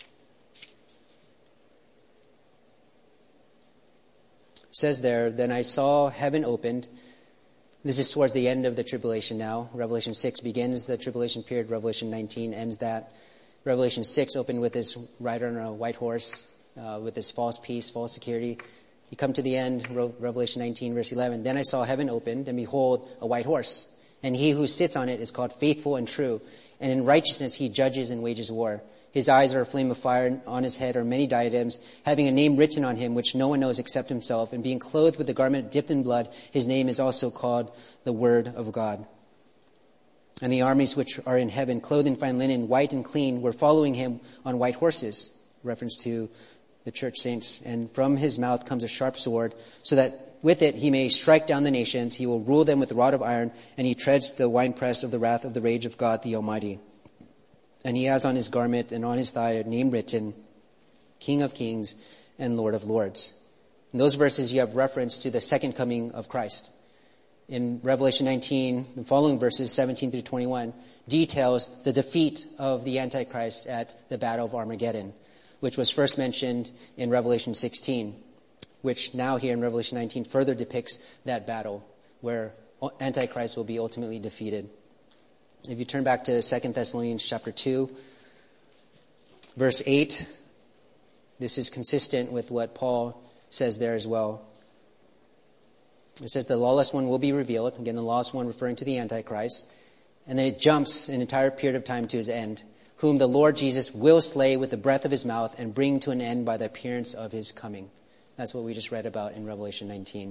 it says there, then I saw heaven opened. This is towards the end of the tribulation now. Revelation six begins the tribulation period. Revelation nineteen ends that. Revelation six opened with this rider on a white horse, uh, with this false peace, false security. You come to the end, Revelation nineteen, verse eleven. Then I saw heaven opened, and behold, a white horse. And he who sits on it is called Faithful and True. And in righteousness he judges and wages war. His eyes are a flame of fire, and on his head are many diadems, having a name written on him which no one knows except himself. And being clothed with a garment dipped in blood, his name is also called the Word of God. And the armies which are in heaven, clothed in fine linen, white and clean, were following him on white horses. Reference to the church saints. And from his mouth comes a sharp sword, so that with it he may strike down the nations. He will rule them with a rod of iron, and he treads the winepress of the wrath of the rage of God the Almighty. And he has on his garment and on his thigh a name written, King of Kings and Lord of Lords. In those verses you have reference to the second coming of Christ. In Revelation nineteen, the following verses, seventeen through twenty-one, details the defeat of the Antichrist at the Battle of Armageddon, which was first mentioned in Revelation sixteen, which now here in Revelation nineteen further depicts that battle where Antichrist will be ultimately defeated. If you turn back to Second Thessalonians chapter two, verse eight, this is consistent with what Paul says there as well. It says the lawless one will be revealed. Again, the lawless one referring to the Antichrist. And then it jumps an entire period of time to his end, whom the Lord Jesus will slay with the breath of his mouth and bring to an end by the appearance of his coming. That's what we just read about in Revelation nineteen.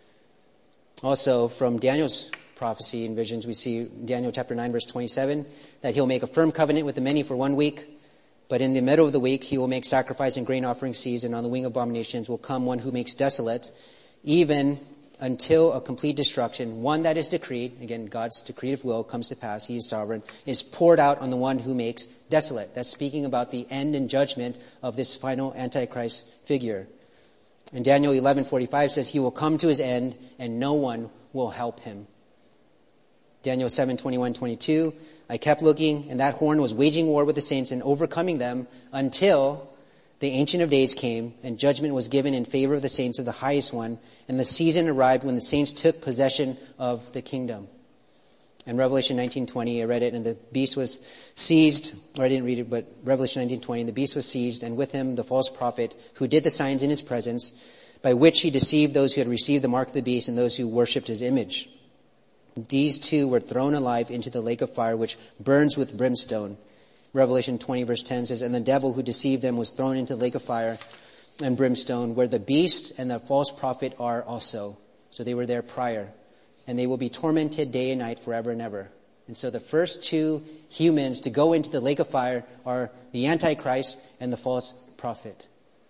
Also, from Daniel's prophecy and visions, we see Daniel chapter nine, verse twenty-seven, that he'll make a firm covenant with the many for one week, but in the middle of the week he will make sacrifice and grain offering seas, and on the wing of abominations will come one who makes desolate, even until a complete destruction, one that is decreed, again, God's decretive will comes to pass, he is sovereign, is poured out on the one who makes desolate. That's speaking about the end and judgment of this final Antichrist figure. And Daniel eleven forty-five says he will come to his end and no one will help him. Daniel seven twenty-one twenty-two, I kept looking, and that horn was waging war with the saints and overcoming them until the Ancient of Days came, and judgment was given in favor of the saints of the highest one, and the season arrived when the saints took possession of the kingdom. And Revelation nineteen twenty, I read it, and the beast was seized, or I didn't read it, but Revelation nineteen twenty, the beast was seized, and with him the false prophet who did the signs in his presence, by which he deceived those who had received the mark of the beast and those who worshipped his image. These two were thrown alive into the lake of fire, which burns with brimstone. Revelation twenty verse ten says, and the devil who deceived them was thrown into the lake of fire and brimstone, where the beast and the false prophet are also. So they were there prior. And they will be tormented day and night forever and ever. And so the first two humans to go into the lake of fire are the Antichrist and the false prophet.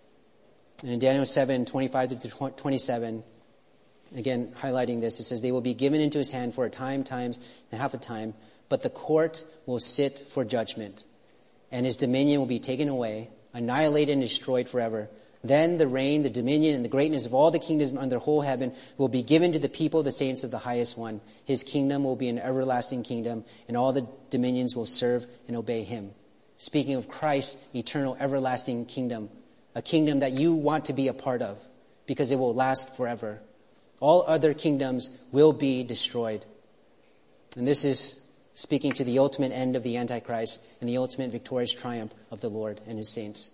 And in Daniel seven twenty-five to twenty-seven, again, highlighting this, it says, they will be given into his hand for a time, times, and half a time, but the court will sit for judgment, and his dominion will be taken away, annihilated and destroyed forever. Then the reign, the dominion, and the greatness of all the kingdoms under the whole heaven will be given to the people, the saints of the highest one. His kingdom will be an everlasting kingdom, and all the dominions will serve and obey him. Speaking of Christ's eternal, everlasting kingdom, a kingdom that you want to be a part of, because it will last forever. All other kingdoms will be destroyed. And this is speaking to the ultimate end of the Antichrist and the ultimate victorious triumph of the Lord and his saints.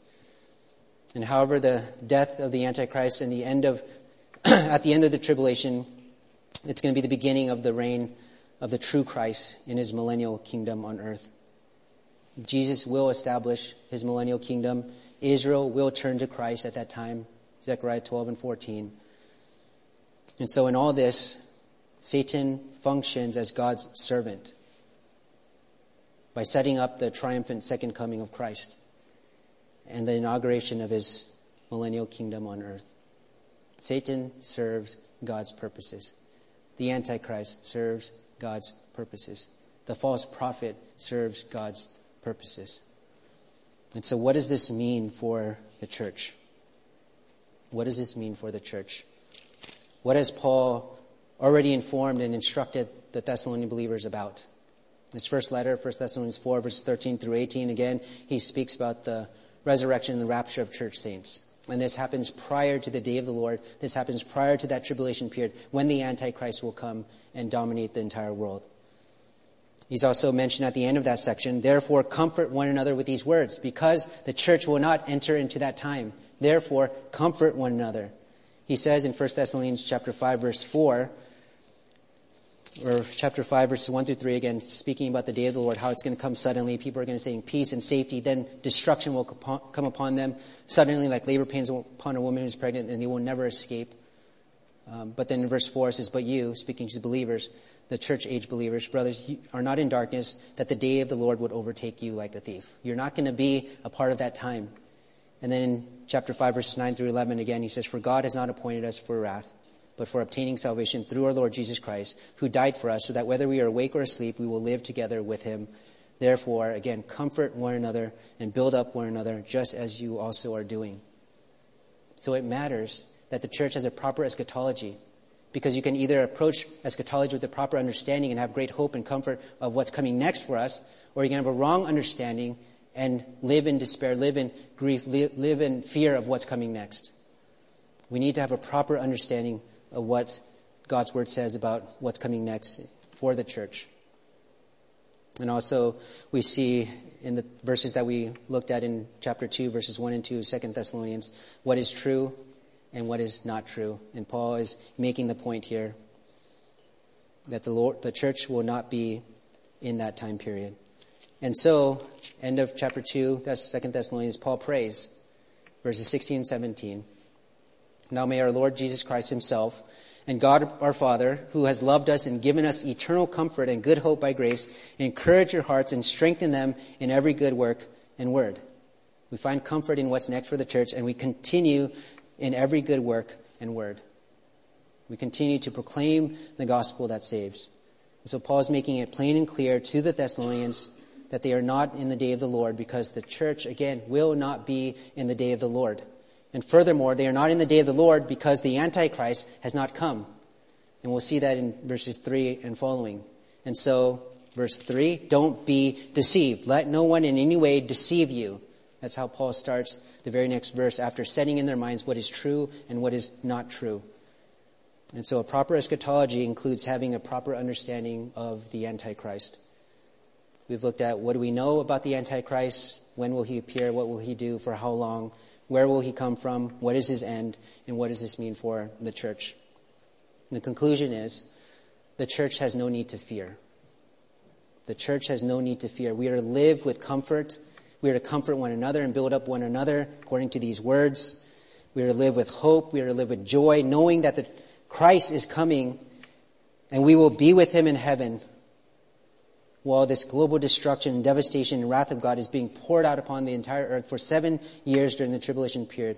And however, the death of the Antichrist and the end of, at the end of the tribulation, it's going to be the beginning of the reign of the true Christ in his millennial kingdom on earth. Jesus will establish his millennial kingdom. Israel will turn to Christ at that time. Zechariah twelve and fourteen. And so in all this, Satan functions as God's servant by setting up the triumphant second coming of Christ and the inauguration of his millennial kingdom on earth. Satan serves God's purposes. The Antichrist serves God's purposes. The false prophet serves God's purposes. And so what does this mean for the church? What does this mean for the church? What has Paul already informed and instructed the Thessalonian believers about? His first letter, First Thessalonians four, verses thirteen through eighteen, again, he speaks about the resurrection and the rapture of church saints. And this happens prior to the day of the Lord. This happens prior to that tribulation period when the Antichrist will come and dominate the entire world. He's also mentioned at the end of that section, therefore comfort one another with these words, because the church will not enter into that time. Therefore, comfort one another. He says in First Thessalonians chapter five, verse four, or chapter five, verses one through three, again, speaking about the day of the Lord, how it's going to come suddenly. People are going to say peace and safety. Then destruction will come upon them suddenly, like labor pains upon a woman who's pregnant, and they will never escape. Um, but then in verse four it says, but you, speaking to the believers, the church-age believers, brothers, you are not in darkness, that the day of the Lord would overtake you like a thief. You're not going to be a part of that time. And then in chapter five, verses nine through eleven, again, he says, for God has not appointed us for wrath, but for obtaining salvation through our Lord Jesus Christ, who died for us, so that whether we are awake or asleep, we will live together with him. Therefore, again, comfort one another and build up one another, just as you also are doing. So it matters that the church has a proper eschatology, because you can either approach eschatology with the proper understanding and have great hope and comfort of what's coming next for us, or you can have a wrong understanding and live in despair, live in grief, live, live in fear of what's coming next. We need to have a proper understanding of what God's word says about what's coming next for the church. And also we see in the verses that we looked at in chapter two, verses one and two, Second Thessalonians, what is true and what is not true. And Paul is making the point here that the Lord, the church will not be in that time period. And so, end of chapter two, that's Second Thessalonians, Paul prays, verses sixteen and seventeen. Now may our Lord Jesus Christ himself and God our Father, who has loved us and given us eternal comfort and good hope by grace, encourage your hearts and strengthen them in every good work and word. We find comfort in what's next for the church, and we continue in every good work and word. We continue to proclaim the gospel that saves. And so Paul is making it plain and clear to the Thessalonians that they are not in the day of the Lord, because the church, again, will not be in the day of the Lord. And furthermore, they are not in the day of the Lord because the Antichrist has not come. And we'll see that in verses three and following. And so, verse three, don't be deceived. Let no one in any way deceive you. That's how Paul starts the very next verse, after setting in their minds what is true and what is not true. And so a proper eschatology includes having a proper understanding of the Antichrist. We've looked at what do we know about the Antichrist, when will he appear, what will he do, for how long, where will he come from, what is his end, and what does this mean for the church. And the conclusion is the church has no need to fear. The church has no need to fear. We are to live with comfort. We are to comfort one another and build up one another according to these words. We are to live with hope. We are to live with joy, knowing that the Christ is coming and we will be with him in heaven while this global destruction and devastation and wrath of God is being poured out upon the entire earth for seven years during the tribulation period.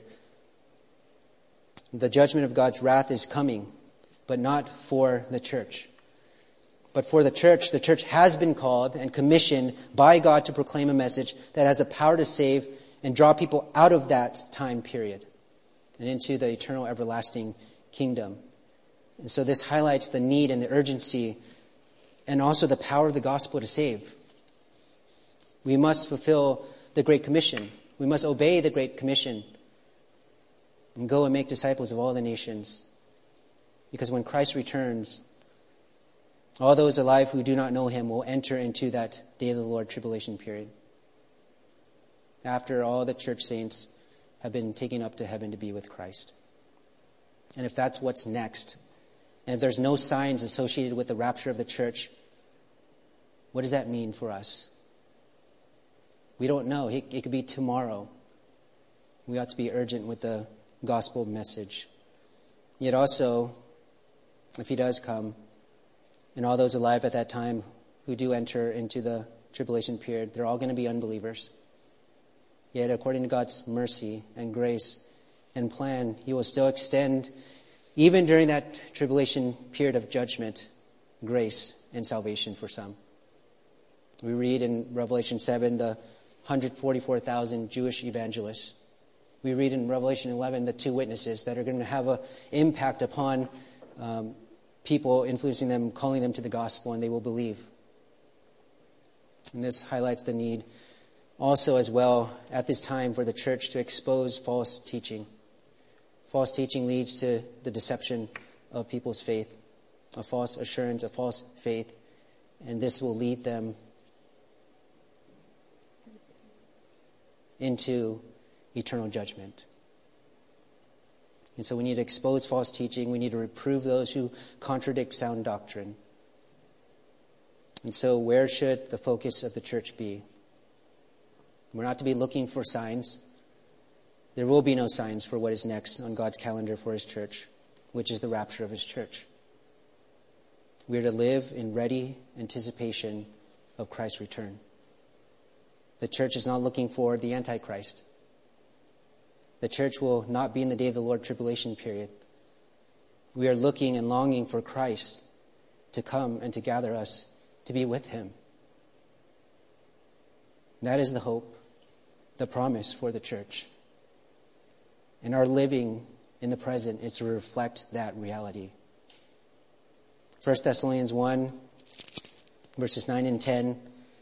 The judgment of God's wrath is coming, but not for the church. But for the church, the church has been called and commissioned by God to proclaim a message that has the power to save and draw people out of that time period and into the eternal everlasting kingdom. And so this highlights the need and the urgency and also the power of the gospel to save. We must fulfill the Great Commission. We must obey the Great Commission and go and make disciples of all the nations. Because when Christ returns, all those alive who do not know him will enter into that day of the Lord tribulation period, after all the church saints have been taken up to heaven to be with Christ. And if that's what's next, and if there's no signs associated with the rapture of the church, what does that mean for us? We don't know. It, it could be tomorrow. We ought to be urgent with the gospel message. Yet also, if he does come, and all those alive at that time who do enter into the tribulation period, they're all going to be unbelievers. Yet according to God's mercy and grace and plan, he will still extend, even during that tribulation period of judgment, grace and salvation for some. We read in Revelation seven the one hundred forty-four thousand Jewish evangelists. We read in Revelation eleven the two witnesses that are going to have an impact upon um, people, influencing them, calling them to the gospel, and they will believe. And this highlights the need also as well at this time for the church to expose false teaching. False teaching leads to the deception of people's faith, a false assurance, a false faith, and this will lead them into eternal judgment. And so we need to expose false teaching. We need to reprove those who contradict sound doctrine. And so where should the focus of the church be? We're not to be looking for signs. There will be no signs for what is next on God's calendar for his church, which is the rapture of his church. We are to live in ready anticipation of Christ's return. The church is not looking for the Antichrist. The church will not be in the day of the Lord tribulation period. We are looking and longing for Christ to come and to gather us to be with him. That is the hope, the promise for the church. And our living in the present is to reflect that reality. First Thessalonians one, verses nine and ten.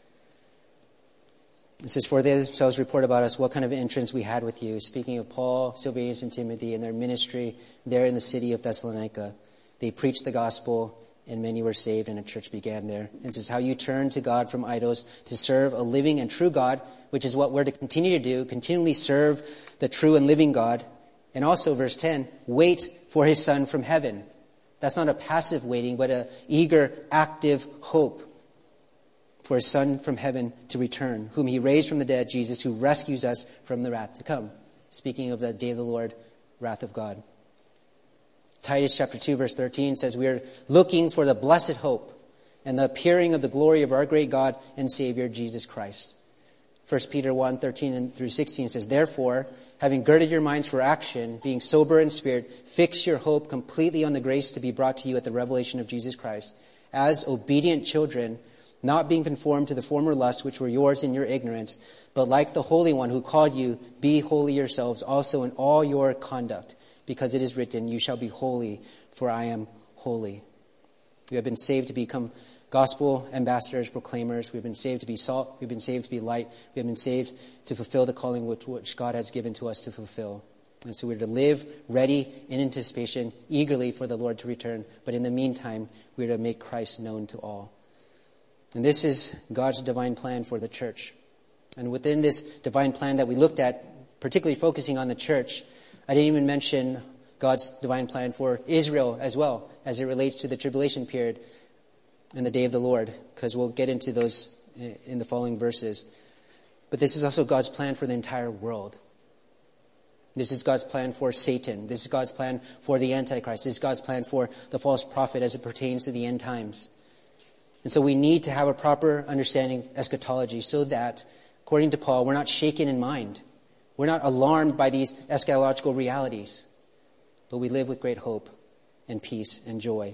It says, "For they themselves report about us what kind of entrance we had with you," speaking of Paul, Silvanus, and Timothy and their ministry there in the city of Thessalonica. They preached the gospel, and many were saved, and a church began there. And it says, "How you turned to God from idols to serve a living and true God," which is what we're to continue to do, continually serve the true and living God. And also, verse ten, "Wait for his Son from heaven." That's not a passive waiting, but an eager, active hope for his Son from heaven to return, whom he raised from the dead, Jesus, who rescues us from the wrath to come. Speaking of the day of the Lord, wrath of God. Titus chapter two, verse thirteen says, "We are looking for the blessed hope and the appearing of the glory of our great God and Savior, Jesus Christ." First Peter one, thirteen through sixteen says, "Therefore, having girded your minds for action, being sober in spirit, fix your hope completely on the grace to be brought to you at the revelation of Jesus Christ. As obedient children, not being conformed to the former lusts which were yours in your ignorance, but like the Holy One who called you, be holy yourselves also in all your conduct, because it is written, you shall be holy, for I am holy." We have been saved to become gospel ambassadors, proclaimers. We've been saved to be salt. We've been saved to be light. We have been saved to fulfill the calling which, which God has given to us to fulfill. And so we're to live ready in anticipation, eagerly for the Lord to return. But in the meantime, we're to make Christ known to all. And this is God's divine plan for the church. And within this divine plan that we looked at, particularly focusing on the church, I didn't even mention God's divine plan for Israel as well, as it relates to the tribulation period and the day of the Lord, because we'll get into those in the following verses. But this is also God's plan for the entire world. This is God's plan for Satan. This is God's plan for the Antichrist. This is God's plan for the false prophet as it pertains to the end times. And so we need to have a proper understanding of eschatology so that, according to Paul, we're not shaken in mind. We're not alarmed by these eschatological realities, but we live with great hope and peace and joy.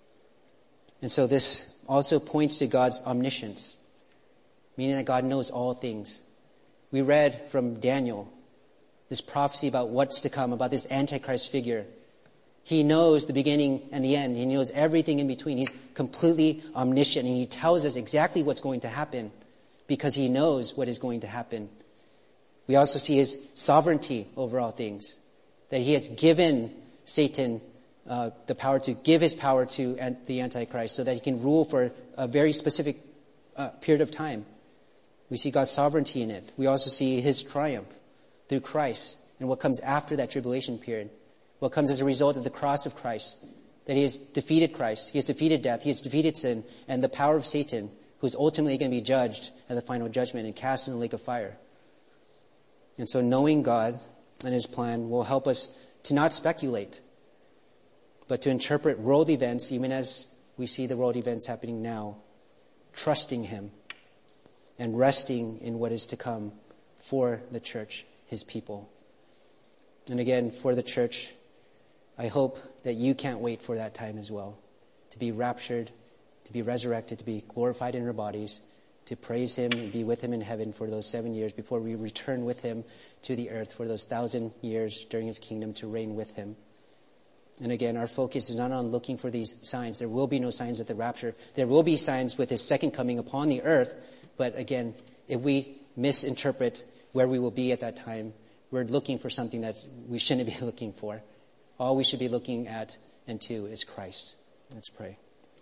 And so this also points to God's omniscience, meaning that God knows all things. We read from Daniel this prophecy about what's to come, about this Antichrist figure. He knows the beginning and the end. He knows everything in between. He's completely omniscient, and he tells us exactly what's going to happen because he knows what is going to happen. We also see his sovereignty over all things, that he has given Satan uh, the power to give his power to the Antichrist so that he can rule for a very specific uh, period of time. We see God's sovereignty in it. We also see his triumph through Christ and what comes after that tribulation period. What comes as a result of the cross of Christ, that he has defeated Christ, he has defeated death, he has defeated sin, and the power of Satan, who is ultimately going to be judged at the final judgment and cast in the lake of fire. And so knowing God and his plan will help us to not speculate, but to interpret world events, even as we see the world events happening now, trusting him and resting in what is to come for the church, his people. And again, for the church, I hope that you can't wait for that time as well, to be raptured, to be resurrected, to be glorified in our bodies, to praise him and be with him in heaven for those seven years before we return with him to the earth for those thousand years during his kingdom to reign with him. And again, our focus is not on looking for these signs. There will be no signs at the rapture. There will be signs with his second coming upon the earth. But again, if we misinterpret where we will be at that time, we're looking for something that we shouldn't be looking for. All we should be looking at and to is Christ. Let's pray.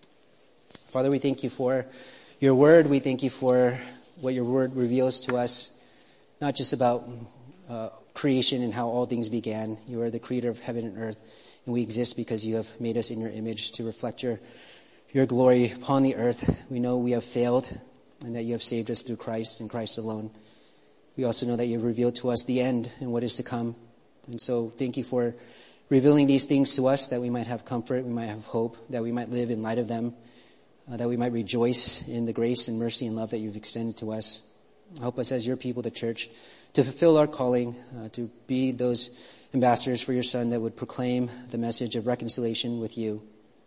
Father, we thank you for your word. We thank you for what your word reveals to us, not just about uh, creation and how all things began. You are the creator of heaven and earth, and we exist because you have made us in your image to reflect your, your glory upon the earth. We know we have failed and that you have saved us through Christ and Christ alone. We also know that you have revealed to us the end and what is to come. And so thank you for revealing these things to us, that we might have comfort, we might have hope, that we might live in light of them, uh, that we might rejoice in the grace and mercy and love that you've extended to us. Help us as your people, the church, to fulfill our calling, uh, to be those ambassadors for your Son that would proclaim the message of reconciliation with you.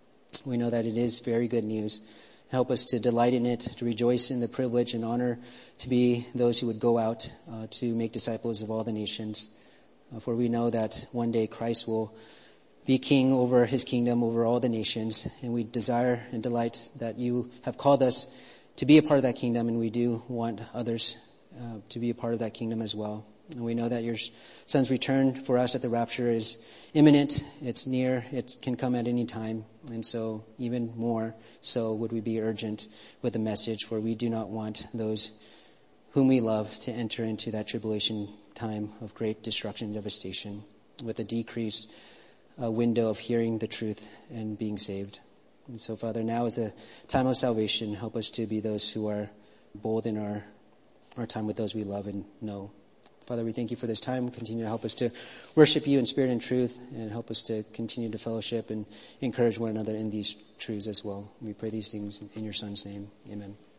We know that it is very good news. Help us to delight in it, to rejoice in the privilege and honor to be those who would go out uh, to make disciples of all the nations. Uh, for we know that one day Christ will be king over his kingdom, over all the nations. And we desire and delight that you have called us to be a part of that kingdom, and we do want others uh, to be a part of that kingdom as well. And we know that your Son's return for us at the rapture is imminent, it's near, it can come at any time. And so even more so would we be urgent with the message, for we do not want those whom we love to enter into that tribulation time of great destruction and devastation with a decreased uh, window of hearing the truth and being saved. And so, Father, now is the time of salvation. Help us to be those who are bold in our, our time with those we love and know. Father, we thank you for this time. Continue to help us to worship you in spirit and truth, and help us to continue to fellowship and encourage one another in these truths as well. We pray these things in your Son's name. Amen.